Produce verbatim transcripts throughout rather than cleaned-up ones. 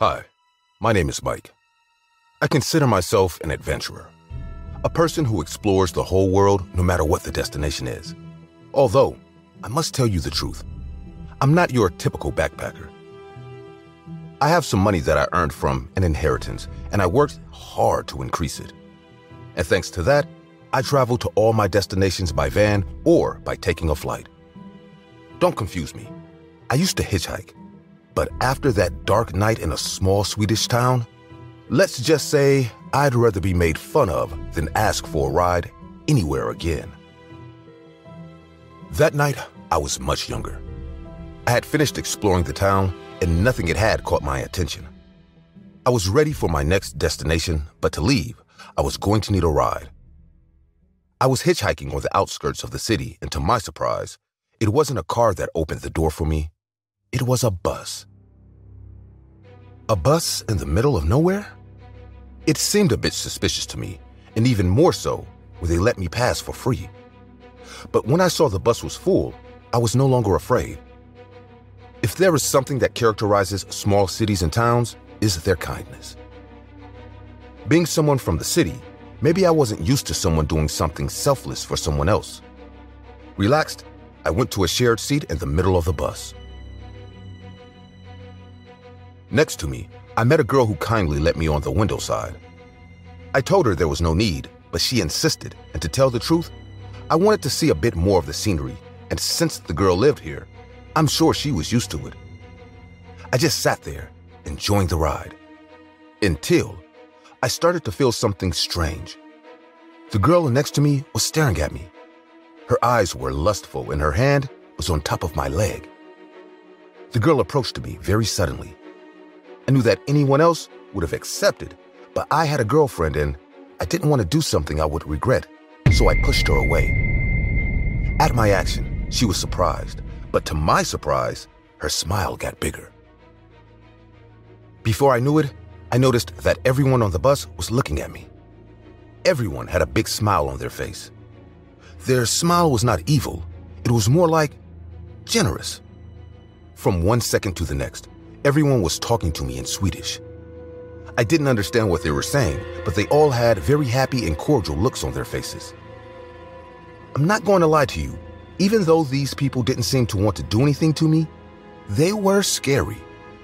Hi, my name is Mike. I consider myself an adventurer, a person who explores the whole world no matter what the destination is. Although, I must tell you the truth, I'm not your typical backpacker. I have some money that I earned from an inheritance, and I worked hard to increase it. And thanks to that, I travel to all my destinations by van or by taking a flight. Don't confuse me. I used to hitchhike, but after that dark night in a small Swedish town, let's just say I'd rather be made fun of than ask for a ride anywhere again. That night, I was much younger. I had finished exploring the town, and nothing it had caught my attention. I was ready for my next destination, but to leave, I was going to need a ride. I was hitchhiking on the outskirts of the city, and to my surprise, it wasn't a car that opened the door for me. It was a bus. A bus in the middle of nowhere? It seemed a bit suspicious to me, and even more so when they let me pass for free. But when I saw the bus was full, I was no longer afraid. If there is something that characterizes small cities and towns, is their kindness. Being someone from the city, maybe I wasn't used to someone doing something selfless for someone else. Relaxed, I went to a shared seat in the middle of the bus. Next to me, I met a girl who kindly let me on the window side. I told her there was no need, but she insisted, and to tell the truth, I wanted to see a bit more of the scenery, and since the girl lived here, I'm sure she was used to it. I just sat there, enjoying the ride, until I started to feel something strange. The girl next to me was staring at me. Her eyes were lustful, and her hand was on top of my leg. The girl approached me very suddenly. I knew that anyone else would have accepted, but I had a girlfriend and I didn't want to do something I would regret, so I pushed her away. At my action, she was surprised, but to my surprise, her smile got bigger. Before I knew it, I noticed that everyone on the bus was looking at me. Everyone had a big smile on their face. Their smile was not evil, it was more like generous. From one second to the next, everyone was talking to me in Swedish. I didn't understand what they were saying, but they all had very happy and cordial looks on their faces. I'm not going to lie to you, even though these people didn't seem to want to do anything to me, they were scary.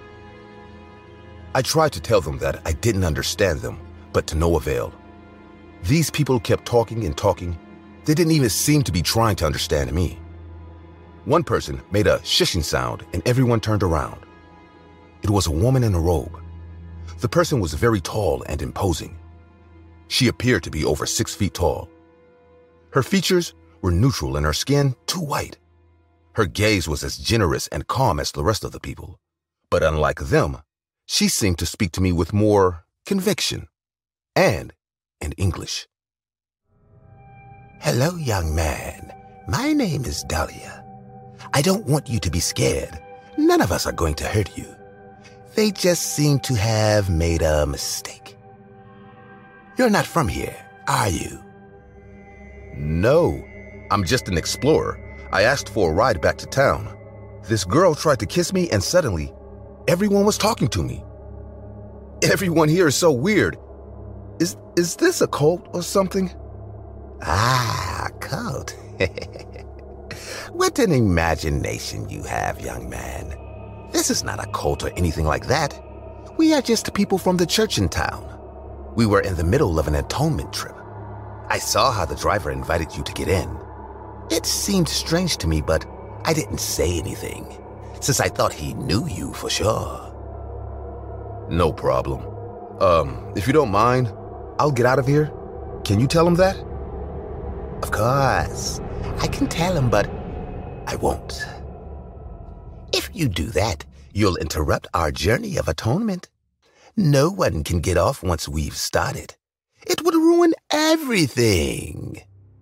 I tried to tell them that I didn't understand them, but to no avail. These people kept talking and talking. They didn't even seem to be trying to understand me. One person made a shishing sound and everyone turned around. It was a woman in a robe. The person was very tall and imposing. She appeared to be over six feet tall. Her features were neutral and her skin too white. Her gaze was as generous and calm as the rest of the people. But unlike them, she seemed to speak to me with more conviction and in English. Hello, young man. My name is Dahlia. I don't want you to be scared. None of us are going to hurt you. They just seem to have made a mistake. You're not from here, are you? No, I'm just an explorer. I asked for a ride back to town. This girl tried to kiss me and suddenly, everyone was talking to me. Everyone here is so weird. Is, is this a cult or something? Ah, cult. What an imagination you have, young man. This is not a cult or anything like that. We are just people from the church in town. We were in the middle of an atonement trip. I saw how the driver invited you to get in. It seemed strange to me, but I didn't say anything, since I thought he knew you for sure. No problem. Um, if you don't mind, I'll get out of here. Can you tell him that? Of course. I can tell him, but I won't. If you do that, you'll interrupt our journey of atonement. No one can get off once we've started. It would ruin everything.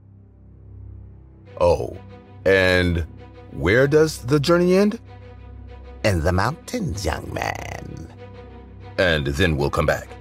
Oh, and where does the journey end? In the mountains, young man. And then we'll come back.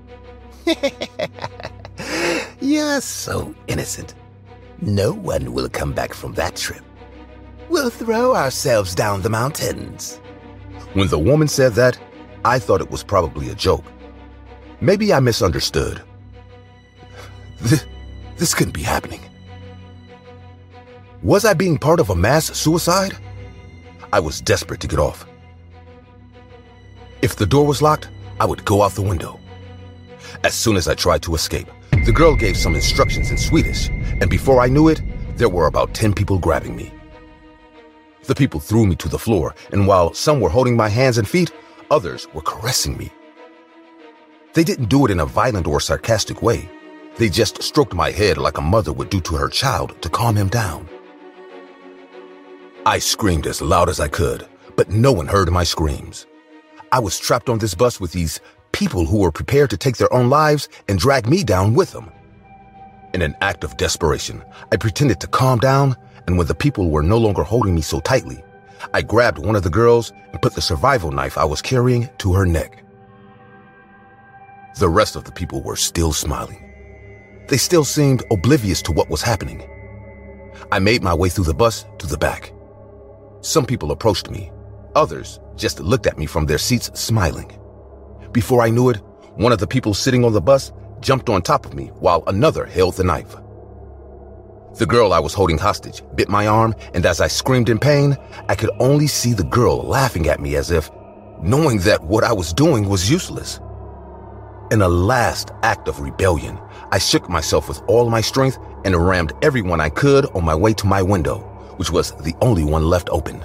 You're so innocent. No one will come back from that trip. We'll throw ourselves down the mountains. When the woman said that, I thought it was probably a joke. Maybe I misunderstood. This, this couldn't be happening. Was I being part of a mass suicide? I was desperate to get off. If the door was locked, I would go out the window. As soon as I tried to escape, the girl gave some instructions in Swedish, and before I knew it, there were about ten people grabbing me. The people threw me to the floor, and while some were holding my hands and feet, others were caressing me. They didn't do it in a violent or sarcastic way. They just stroked my head like a mother would do to her child to calm him down. I screamed as loud as I could, but no one heard my screams. I was trapped on this bus with these people who were prepared to take their own lives and drag me down with them. In an act of desperation, I pretended to calm down, and when the people were no longer holding me so tightly, I grabbed one of the girls and put the survival knife I was carrying to her neck. The rest of the people were still smiling. They still seemed oblivious to what was happening. I made my way through the bus to the back. Some people approached me. Others just looked at me from their seats, smiling. Before I knew it, one of the people sitting on the bus jumped on top of me while another held the knife. The girl I was holding hostage bit my arm, and as I screamed in pain, I could only see the girl laughing at me as if knowing that what I was doing was useless. In a last act of rebellion, I shook myself with all my strength and rammed everyone I could on my way to my window, which was the only one left open.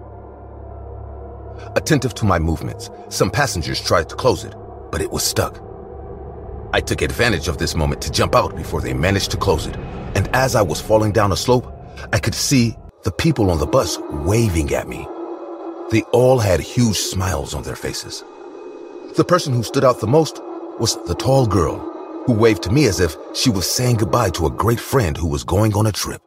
Attentive to my movements, some passengers tried to close it, but it was stuck. I took advantage of this moment to jump out before they managed to close it, and as I was falling down a slope, I could see the people on the bus waving at me. They all had huge smiles on their faces. The person who stood out the most was the tall girl, who waved to me as if she was saying goodbye to a great friend who was going on a trip.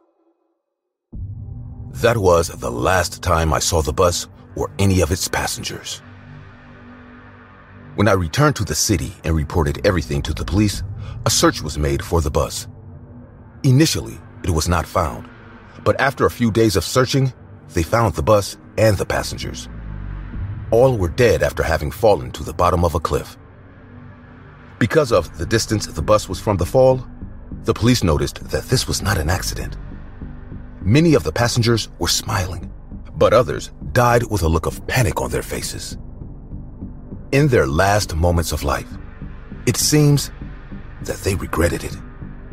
That was the last time I saw the bus or any of its passengers. When I returned to the city and reported everything to the police, a search was made for the bus. Initially, it was not found, but after a few days of searching, they found the bus and the passengers. All were dead after having fallen to the bottom of a cliff. Because of the distance the bus was from the fall, the police noticed that this was not an accident. Many of the passengers were smiling, but others died with a look of panic on their faces. In their last moments of life, it seems that they regretted it.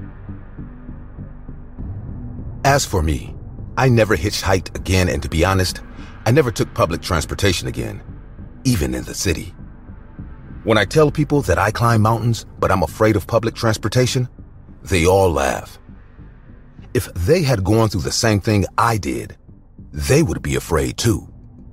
As for me, I never hitchhiked again, and to be honest, I never took public transportation again, even in the city. When I tell people that I climb mountains, but I'm afraid of public transportation, they all laugh. If they had gone through the same thing I did, they would be afraid too.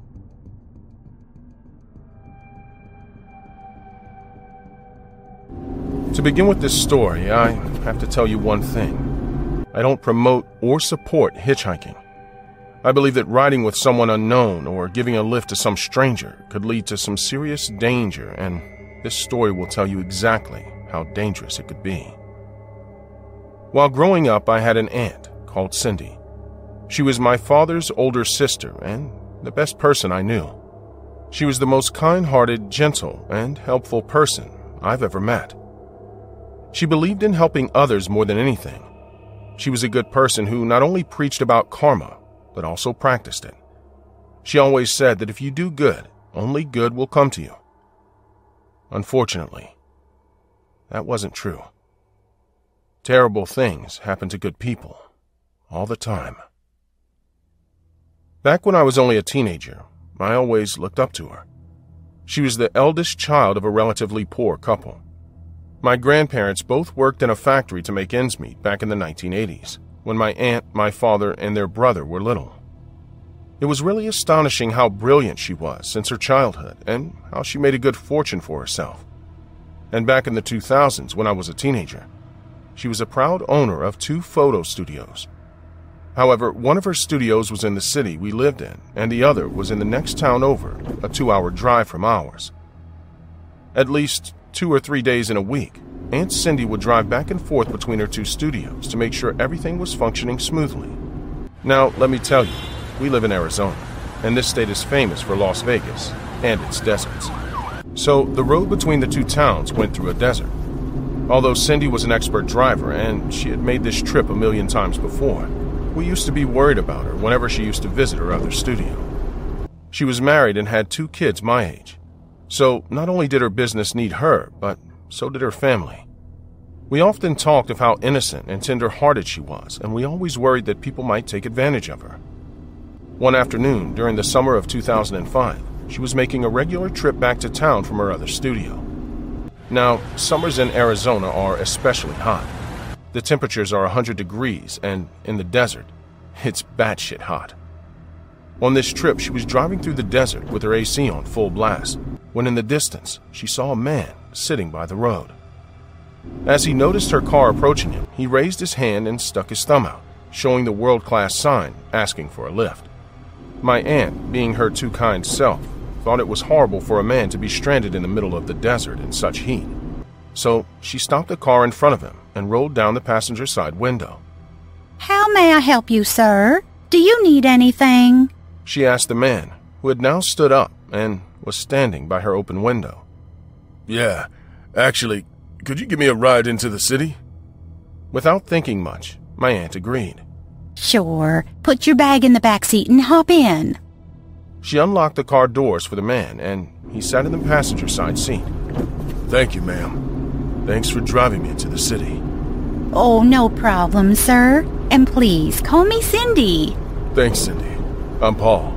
To begin with this story, I have to tell you one thing. I don't promote or support hitchhiking. I believe that riding with someone unknown or giving a lift to some stranger could lead to some serious danger, and this story will tell you exactly how dangerous it could be. While growing up, I had an aunt called Cindy. She was my father's older sister and the best person I knew. She was the most kind-hearted, gentle, and helpful person I've ever met. She believed in helping others more than anything. She was a good person who not only preached about karma, but also practiced it. She always said that if you do good, only good will come to you. Unfortunately, that wasn't true. Terrible things happen to good people all the time. Back when I was only a teenager, I always looked up to her. She was the eldest child of a relatively poor couple. My grandparents both worked in a factory to make ends meet back in the nineteen eighties, when my aunt, my father, and their brother were little. It was really astonishing how brilliant she was since her childhood and how she made a good fortune for herself. And back in the two thousands, when I was a teenager, she was a proud owner of two photo studios. However, one of her studios was in the city we lived in, and the other was in the next town over, a two-hour drive from ours. At least two or three days in a week, Aunt Cindy would drive back and forth between her two studios to make sure everything was functioning smoothly. Now, let me tell you, we live in Arizona, and this state is famous for Las Vegas and its deserts. So the road between the two towns went through a desert. Although Cindy was an expert driver and she had made this trip a million times before, we used to be worried about her whenever she used to visit her other studio. She was married and had two kids my age. So not only did her business need her, but so did her family. We often talked of how innocent and tender-hearted she was, and we always worried that people might take advantage of her. One afternoon, during the summer of two thousand five, she was making a regular trip back to town from her other studio. Now, summers in Arizona are especially hot. The temperatures are one hundred degrees, and in the desert, it's batshit hot. On this trip, she was driving through the desert with her A C on full blast, when in the distance, she saw a man sitting by the road. As he noticed her car approaching him, he raised his hand and stuck his thumb out, showing the world-class sign, asking for a lift. My aunt, being her too kind self, thought it was horrible for a man to be stranded in the middle of the desert in such heat. So she stopped the car in front of him and rolled down the passenger side window. "How may I help you, sir? Do you need anything?" she asked the man, who had now stood up and was standing by her open window. "Yeah, actually, could you give me a ride into the city?" Without thinking much, my aunt agreed. "Sure. Put your bag in the back seat and hop in." She unlocked the car doors for the man, and he sat in the passenger side seat. "Thank you, ma'am. Thanks for driving me to the city." "Oh, no problem, sir. And please, call me Cindy." "Thanks, Cindy. I'm Paul."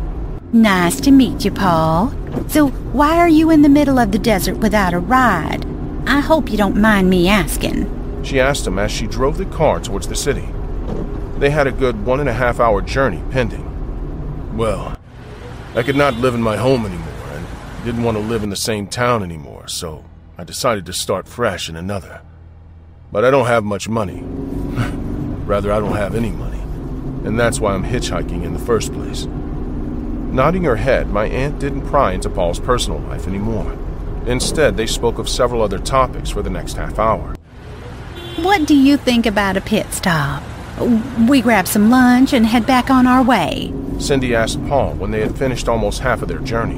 "Nice to meet you, Paul. So, why are you in the middle of the desert without a ride? I hope you don't mind me asking." She asked him as she drove the car towards the city. They had a good one and a half hour journey pending. "Well, I could not live in my home anymore and didn't want to live in the same town anymore, so I decided to start fresh in another. But I don't have much money. Rather, I don't have any money. And that's why I'm hitchhiking in the first place." Nodding her head, my aunt didn't pry into Paul's personal life anymore. Instead, they spoke of several other topics for the next half hour. "What do you think about a pit stop? We grab some lunch and head back on our way," Cindy asked Paul when they had finished almost half of their journey.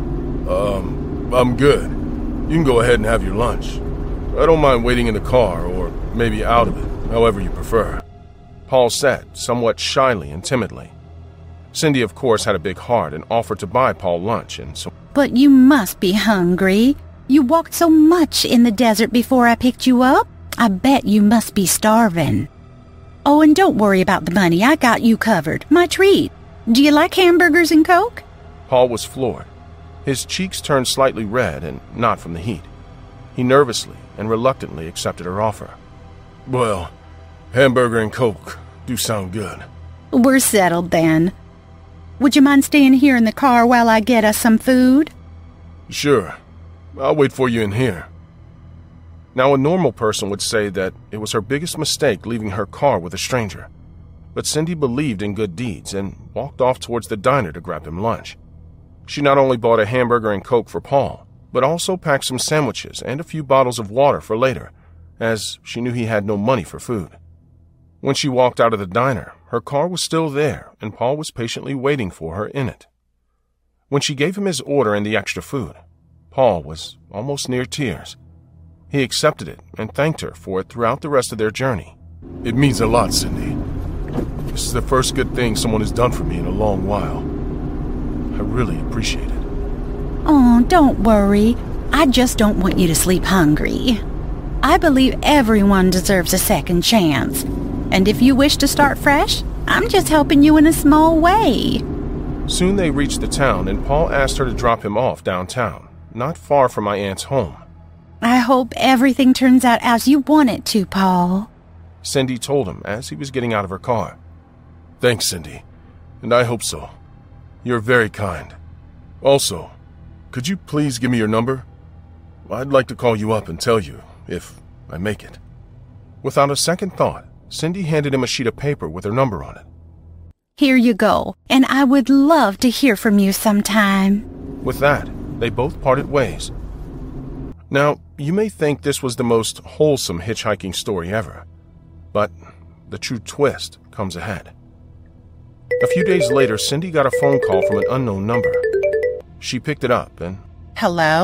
Um, I'm good. You can go ahead and have your lunch. I don't mind waiting in the car, or maybe out of it, however you prefer," Paul said, somewhat shyly and timidly. Cindy, of course, had a big heart and offered to buy Paul lunch, and so... "But you must be hungry. You walked so much in the desert before I picked you up. I bet you must be starving. Oh, and don't worry about the money. I got you covered. My treat. Do you like hamburgers and Coke?" Paul was floored. His cheeks turned slightly red, and not from the heat. He nervously and reluctantly accepted her offer. "Well, hamburger and Coke do sound good." "We're settled then. Would you mind staying here in the car while I get us some food?" "Sure. I'll wait for you in here." Now, a normal person would say that it was her biggest mistake leaving her car with a stranger. But Cindy believed in good deeds and walked off towards the diner to grab him lunch. She not only bought a hamburger and Coke for Paul, but also packed some sandwiches and a few bottles of water for later, as she knew he had no money for food. When she walked out of the diner, her car was still there, and Paul was patiently waiting for her in it. When she gave him his order and the extra food, Paul was almost near tears. He accepted it and thanked her for it throughout the rest of their journey. "It means a lot, Cindy. This is the first good thing someone has done for me in a long while. I really appreciate it." "Oh, don't worry. I just don't want you to sleep hungry. I believe everyone deserves a second chance. And if you wish to start fresh, I'm just helping you in a small way." Soon they reached the town, and Paul asked her to drop him off downtown, not far from my aunt's home. "I hope everything turns out as you want it to, Paul," Cindy told him as he was getting out of her car. "Thanks, Cindy. And I hope so. You're very kind. Also, could you please give me your number? I'd like to call you up and tell you if I make it." Without a second thought, Cindy handed him a sheet of paper with her number on it. "Here you go, and I would love to hear from you sometime." With that, they both parted ways. Now, you may think this was the most wholesome hitchhiking story ever, but the true twist comes ahead. A few days later, Cindy got a phone call from an unknown number. She picked it up and... "Hello?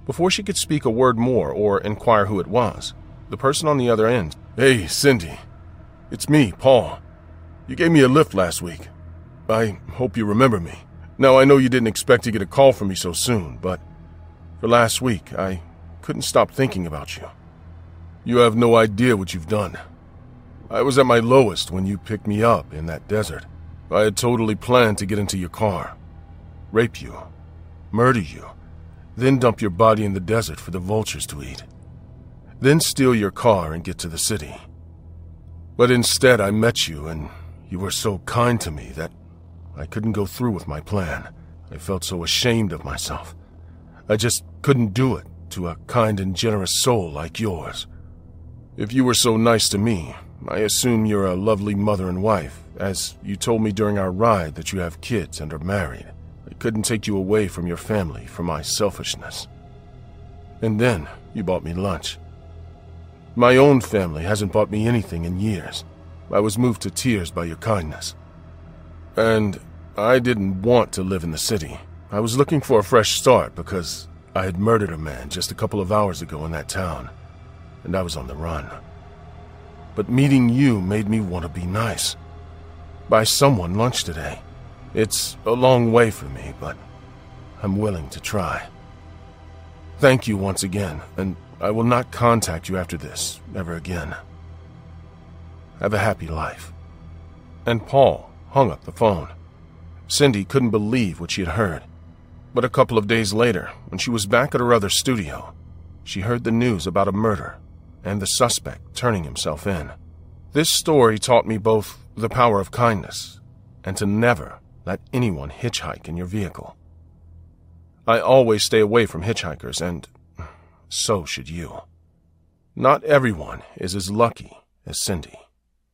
Before she could speak a word more or inquire who it was, the person on the other end, "Hey, Cindy. It's me, Paul. You gave me a lift last week. I hope you remember me. Now, I know you didn't expect to get a call from me so soon, but for last week, I couldn't stop thinking about you. You have no idea what you've done. I was at my lowest when you picked me up in that desert. I had totally planned to get into your car, rape you, murder you, then dump your body in the desert for the vultures to eat. Then steal your car and get to the city. But instead, I met you, and you were so kind to me that I couldn't go through with my plan. I felt so ashamed of myself. I just couldn't do it to a kind and generous soul like yours. If you were so nice to me, I assume you're a lovely mother and wife, as you told me during our ride that you have kids and are married. I couldn't take you away from your family for my selfishness. And then you bought me lunch. My own family hasn't bought me anything in years. I was moved to tears by your kindness. And I didn't want to live in the city. I was looking for a fresh start because I had murdered a man just a couple of hours ago in that town, and I was on the run. But meeting you made me want to be nice. Buy someone lunch today. It's a long way for me, but I'm willing to try. Thank you once again, and I will not contact you after this ever again. Have a happy life." And Paul hung up the phone. Cindy couldn't believe what she had heard. But a couple of days later, when she was back at her other studio, she heard the news about a murder and the suspect turning himself in. This story taught me both the power of kindness and to never let anyone hitchhike in your vehicle. I always stay away from hitchhikers, and so should you. Not everyone is as lucky as Cindy.